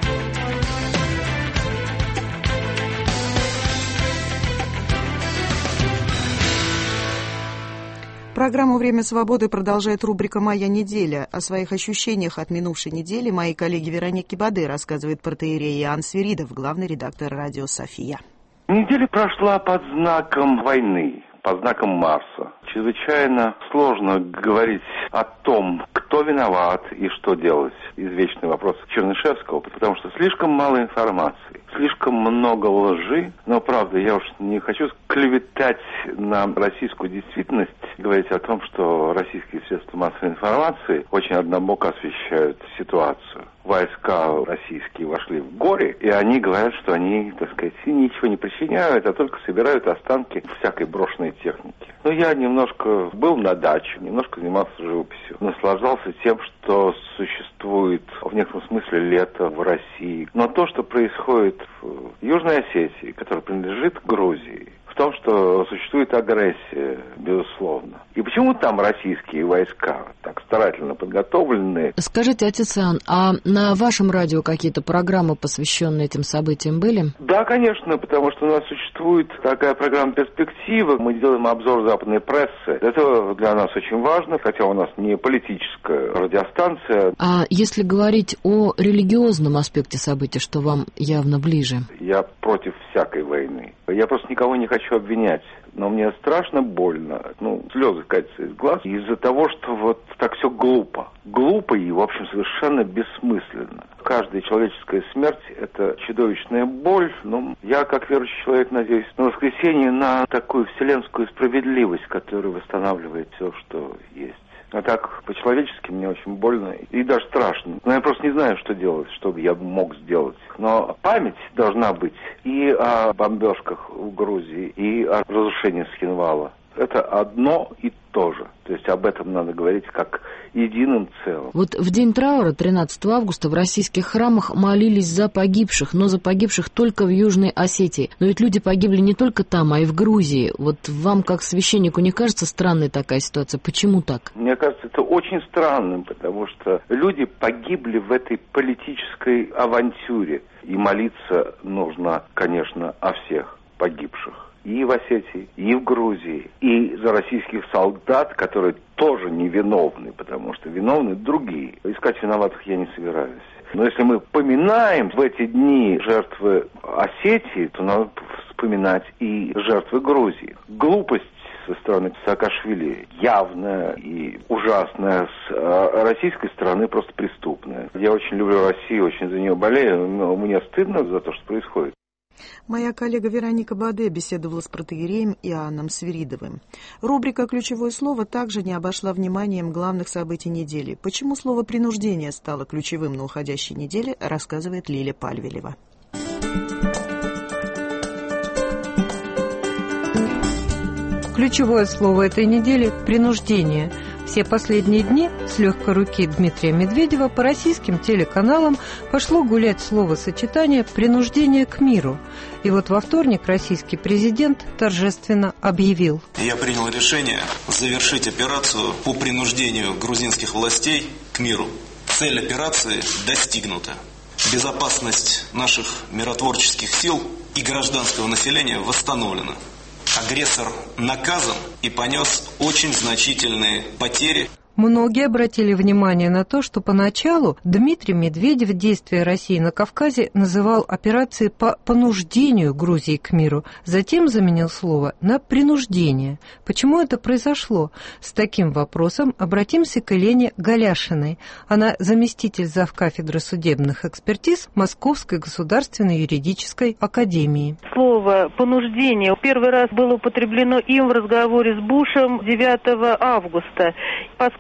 Программу «Время свободы» продолжает рубрика «Моя неделя». О своих ощущениях от минувшей недели мои коллеги Вероники Баде рассказывает протоиерей Иоанн Свиридов, главный редактор радио «София». Неделя прошла под знаком войны, под знаком Марса. Чрезвычайно сложно говорить о том, кто виноват и что делать. Извечный вопрос Чернышевского, потому что слишком мало информации, слишком много лжи. Но, правда, я уж не хочу клеветать на российскую действительность, говорить о том, что российские средства массовой информации очень однобоко освещают ситуацию. Войска российские вошли в горе, и они говорят, что они, так сказать, ничего не причиняют, а только собирают останки всякой брошенной техники. Но я немножко был на даче, немножко занимался живописью, наслаждался тем, что существует в некотором смысле лето в России. Но то, что происходит в Южной Осетии, которая принадлежит Грузии, в том, что существует агрессия, безусловно. И почему там российские войска так старательно подготовленные? Скажите, отец Иоанн, а на вашем радио какие-то программы, посвященные этим событиям, были? Да, конечно, потому что у нас существует такая программа «Перспектива». Мы делаем обзор западной прессы. Это для нас очень важно, хотя у нас не политическая радиостанция. А если говорить о религиозном аспекте событий, что вам явно ближе? Я против всякой войны. Я просто никого не хочу обвинять, но мне страшно больно, слезы катятся из глаз из-за того, что вот так все глупо. Глупо и, в общем, совершенно бессмысленно. Каждая человеческая смерть – это чудовищная боль, но я, как верующий человек, надеюсь на воскресенье, на такую вселенскую справедливость, которая восстанавливает все, что есть. А так, по-человечески мне очень больно и даже страшно. Но я просто не знаю, что делать, что я мог сделать. Но память должна быть и о бомбежках в Грузии, и о разрушении Схинвала. Это одно и то же. То есть об этом надо говорить как единым целым. Вот в день траура, 13 августа, в российских храмах молились за погибших, но за погибших только в Южной Осетии. Но ведь люди погибли не только там, а и в Грузии. Вот вам, как священнику, не кажется странной такая ситуация? Почему так? Мне кажется, это очень странным, потому что люди погибли в этой политической авантюре. И молиться нужно, конечно, о всех погибших. И в Осетии, и в Грузии, и за российских солдат, которые тоже невиновны, потому что виновны другие. Искать виноватых я не собираюсь. Но если мы поминаем в эти дни жертвы Осетии, то надо вспоминать и жертвы Грузии. Глупость со стороны Саакашвили явная и ужасная, с российской стороны просто преступная. Я очень люблю Россию, очень за нее болею, но мне стыдно за то, что происходит. Моя коллега Вероника Баде беседовала с протоиереем Иоанном Свиридовым. Рубрика «Ключевое слово» также не обошла вниманием главных событий недели. Почему слово «принуждение» стало ключевым на уходящей неделе, рассказывает Лиля Пальвелева. Ключевое слово этой недели – «принуждение». Все последние дни с легкой руки Дмитрия Медведева по российским телеканалам пошло гулять словосочетание «принуждение к миру». И вот во вторник российский президент торжественно объявил: «Я принял решение завершить операцию по принуждению грузинских властей к миру. Цель операции достигнута. Безопасность наших миротворческих сил и гражданского населения восстановлена. Агрессор наказан и понес очень значительные потери». Многие обратили внимание на то, что поначалу Дмитрий Медведев действия России на Кавказе называл операцией по понуждению Грузии к миру, затем заменил слово на принуждение. Почему это произошло? С таким вопросом обратимся к Елене Голяшиной. Она заместитель завкафедры судебных экспертиз Московской государственной юридической академии. Слово «понуждение» первый раз было употреблено им в разговоре с Бушем 9 августа. Поскольку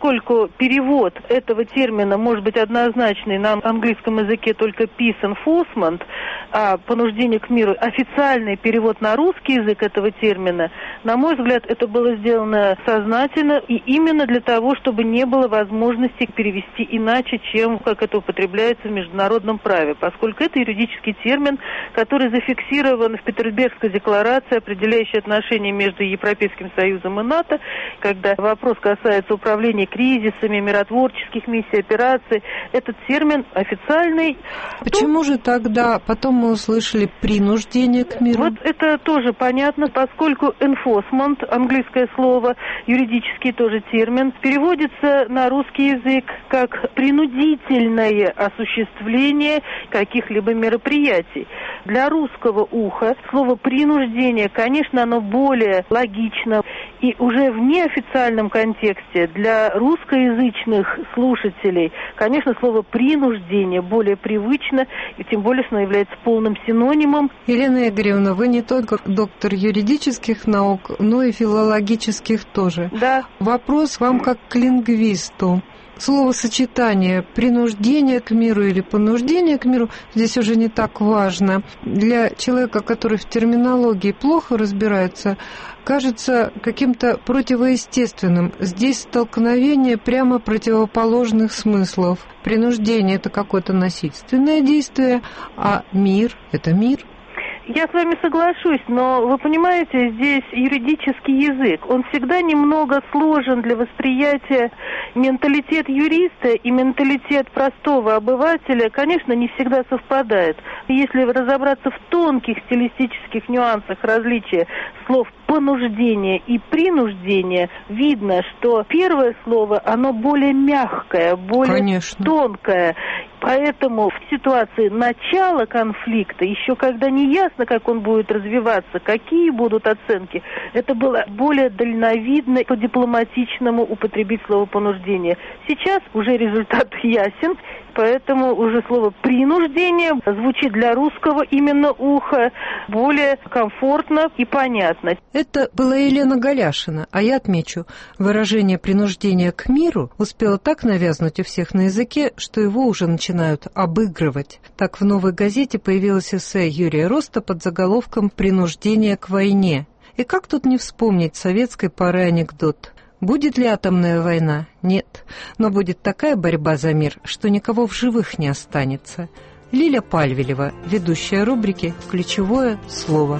поскольку перевод этого термина может быть однозначный на английском языке только peace enforcement, а понуждение к миру официальный перевод на русский язык этого термина, на мой взгляд, это было сделано сознательно и именно для того, чтобы не было возможности перевести иначе, чем как это употребляется в международном праве, поскольку это юридический термин, который зафиксирован в Петербургской декларации, определяющей отношения между Европейским Союзом и НАТО, когда вопрос касается управления кризисами, миротворческих миссий, операций. Этот термин официальный. Почему же тогда потом мы услышали принуждение к миру? Вот это тоже понятно, поскольку enforcement, английское слово, юридический тоже термин, переводится на русский язык как принудительное осуществление каких-либо мероприятий. Для русского уха слово принуждение, конечно, оно более логично. И уже в неофициальном контексте для русскоязычных слушателей, конечно, слово «принуждение» более привычно, и тем более что оно является полным синонимом. Елена Игоревна, вы не только доктор юридических наук, но и филологических тоже. Да. Вопрос вам как к лингвисту. Словосочетание «принуждение к миру» или «понуждение к миру» здесь уже не так важно. Для человека, который в терминологии плохо разбирается, кажется каким-то противоестественным. Здесь столкновение прямо противоположных смыслов. Принуждение – это какое-то насильственное действие, а мир – это мир. Я с вами соглашусь, но вы понимаете, здесь юридический язык, он всегда немного сложен для восприятия. Менталитет юриста и менталитет простого обывателя, конечно, не всегда совпадает. Если разобраться в тонких стилистических нюансах различия слов «понуждение» и «принуждение», видно, что первое слово, оно более мягкое, более тонкое. Поэтому в ситуации начала конфликта, еще когда не ясно, как он будет развиваться, какие будут оценки, это было более дальновидно по-дипломатичному употребить слово «понуждение». Сейчас уже результат ясен, поэтому уже слово «принуждение» звучит для русского именно уха более комфортно и понятно. Это была Елена Голяшина, а я отмечу, выражение «принуждение к миру» успело так навязнуть у всех на языке, что его уже начинают обыгрывать. Так в «Новой газете» появилось эссе Юрия Роста под заголовком «Принуждение к войне». И как тут не вспомнить советской поры анекдот? Будет ли атомная война? Нет. Но будет такая борьба за мир, что никого в живых не останется. Лиля Пальвелева, ведущая рубрики «Ключевое слово».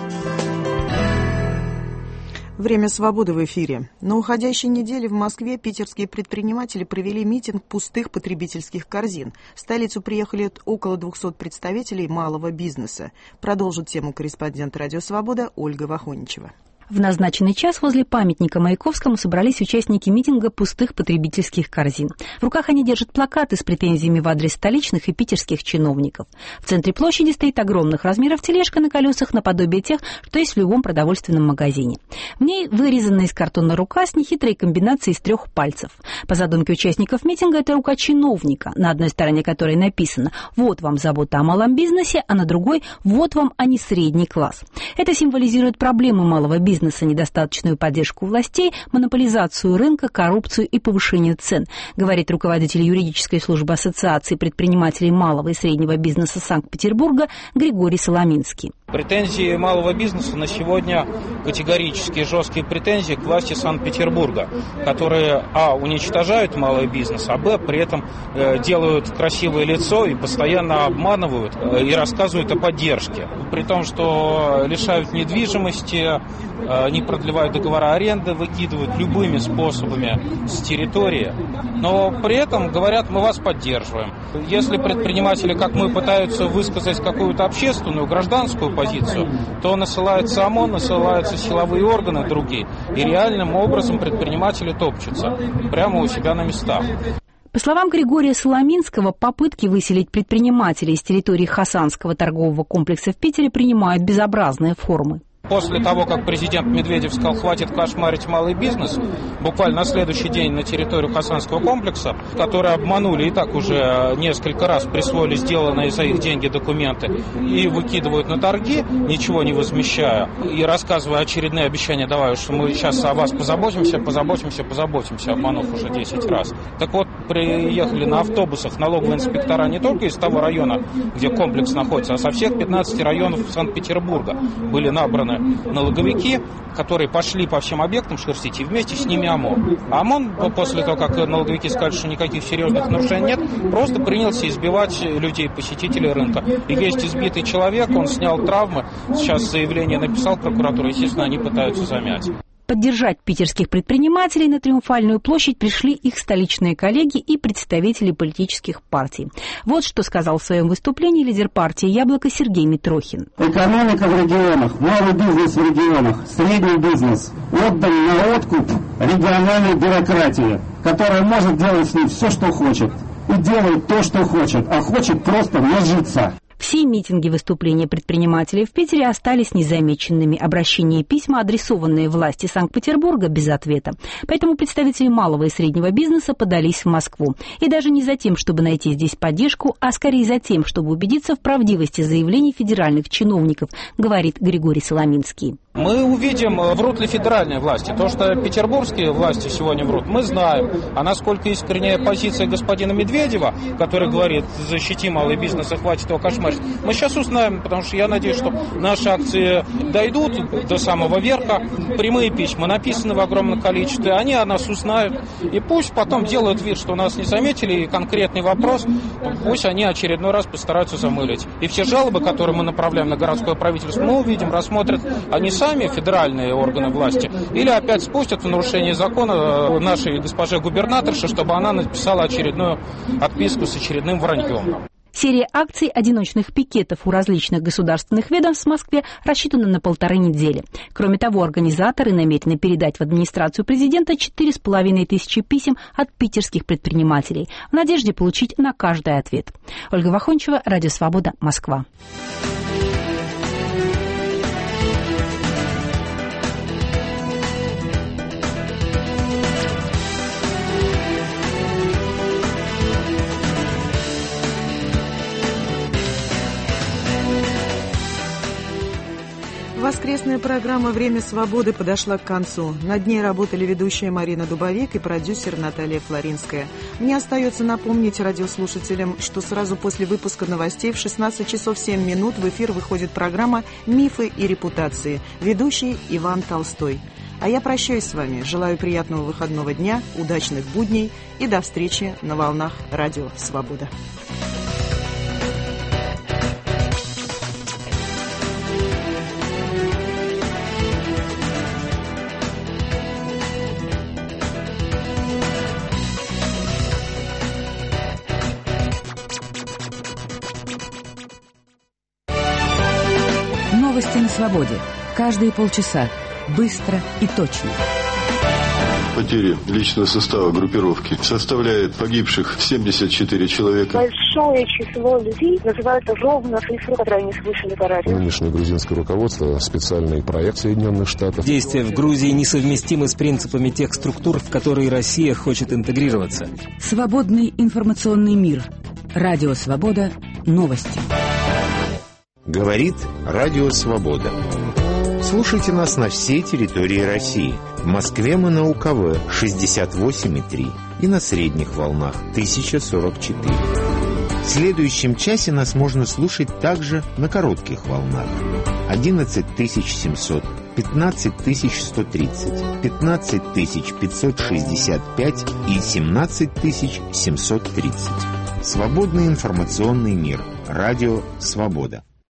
Время свободы в эфире. На уходящей неделе в Москве питерские предприниматели провели митинг пустых потребительских корзин. В столицу приехали около 200 представителей малого бизнеса. Продолжит тему корреспондент «Радио Свобода» Ольга Вахоничева. В назначенный час возле памятника Маяковскому собрались участники митинга пустых потребительских корзин. В руках они держат плакаты с претензиями в адрес столичных и питерских чиновников. В центре площади стоит огромных размеров тележка на колесах наподобие тех, что есть в любом продовольственном магазине. В ней вырезана из картона рука с нехитрой комбинацией из 3 пальцев. По задумке участников митинга, это рука чиновника, на одной стороне которой написано «Вот вам забота о малом бизнесе», а на другой «Вот вам, а не средний класс». Это символизирует проблемы малого бизнеса, недостаточную поддержку властей, монополизацию рынка, коррупцию и повышение цен, говорит руководитель юридической службы Ассоциации предпринимателей малого и среднего бизнеса Санкт-Петербурга Григорий Соломинский. Претензии малого бизнеса на сегодня категорические, жесткие претензии к власти Санкт-Петербурга, которые, уничтожают малый бизнес, а, при этом делают красивое лицо и постоянно обманывают и рассказывают о поддержке. При том, что лишают недвижимости, не продлевают договора аренды, выкидывают любыми способами с территории, но при этом говорят: мы вас поддерживаем. Если предприниматели, как мы, пытаются высказать какую-то общественную, гражданскую позицию, то насылается ОМОН, насылаются силовые органы другие, и реальным образом предприниматели топчутся прямо у себя на местах. По словам Григория Соломинского, попытки выселить предпринимателей из территории Хасанского торгового комплекса в Питере принимают безобразные формы. После того, как президент Медведев сказал, хватит кошмарить малый бизнес, буквально на следующий день на территорию Хасанского комплекса, которые обманули и так уже несколько раз, присвоили сделанные за их деньги документы и выкидывают на торги, ничего не возмещая, и рассказывая очередные обещания, давая, что мы сейчас о вас позаботимся, обманув уже 10 раз. Так вот, приехали на автобусах налоговые инспектора не только из того района, где комплекс находится, а со всех 15 районов Санкт-Петербурга были набраны налоговики, которые пошли по всем объектам шерстить, и вместе с ними ОМОН. А ОМОН, после того, как налоговики сказали, что никаких серьезных нарушений нет, просто принялся избивать людей, посетителей рынка. И есть избитый человек, он снял травмы, сейчас заявление написал в прокуратуру, естественно, они пытаются замять. Поддержать питерских предпринимателей на Триумфальную площадь пришли их столичные коллеги и представители политических партий. Вот что сказал в своем выступлении лидер партии «Яблоко» Сергей Митрохин. Экономика в регионах, малый бизнес в регионах, средний бизнес отдан на откуп региональной бюрократии, которая может делать с ним все, что хочет. И делает то, что хочет, а хочет просто нажиться. Все митинги, выступления предпринимателей в Питере остались незамеченными. Обращения и письма, адресованные власти Санкт-Петербурга, без ответа. Поэтому представители малого и среднего бизнеса подались в Москву. И даже не за тем, чтобы найти здесь поддержку, а скорее за тем, чтобы убедиться в правдивости заявлений федеральных чиновников, говорит Григорий Соломинский. Мы увидим, врут ли федеральные власти. То, что петербургские власти сегодня врут, мы знаем. А насколько искренняя позиция господина Медведева, который говорит, защити малый бизнес и хватит его кошмарить, мы сейчас узнаем, потому что я надеюсь, что наши акции дойдут до самого верха. Прямые письма написаны в огромном количестве, они о нас узнают. И пусть потом делают вид, что нас не заметили, и конкретный вопрос, пусть они очередной раз постараются замылить. И все жалобы, которые мы направляем на городское правительство, мы увидим, рассмотрят они сами, федеральные органы власти, или опять спустят в нарушение закона нашей госпоже губернаторше, чтобы она написала очередную отписку с очередным враньем. Серия акций одиночных пикетов у различных государственных ведомств в Москве рассчитана на 1,5 недели. Кроме того, организаторы намерены передать в администрацию президента 4500 писем от питерских предпринимателей в надежде получить на каждый ответ. Ольга Вахончева, Радио Свобода, Москва. Воскресная программа «Время свободы» подошла к концу. Над ней работали ведущая Марина Дубовик и продюсер Наталья Флоринская. Мне остается напомнить радиослушателям, что сразу после выпуска новостей в 16 часов 7 минут в эфир выходит программа «Мифы и репутации». Ведущий Иван Толстой. А я прощаюсь с вами. Желаю приятного выходного дня, удачных будней и до встречи на волнах Радио Свобода. Новости на свободе. Каждые полчаса. Быстро и точно. Потери личного состава группировки составляет погибших 74 человека. Большое число людей называют ровно цифру, которую они слышали по радио. Нынешнее грузинское руководство, специальный проект Соединенных Штатов. Действия в Грузии несовместимы с принципами тех структур, в которые Россия хочет интегрироваться. Свободный информационный мир. Радио Свобода. Новости. Говорит Радио Свобода. Слушайте нас на всей территории России. В Москве мы на УКВ 68,3 и на средних волнах 1044. В следующем часе нас можно слушать также на коротких волнах 11700, 15130, 15565 и 17730. Свободный информационный мир. Радио Свобода.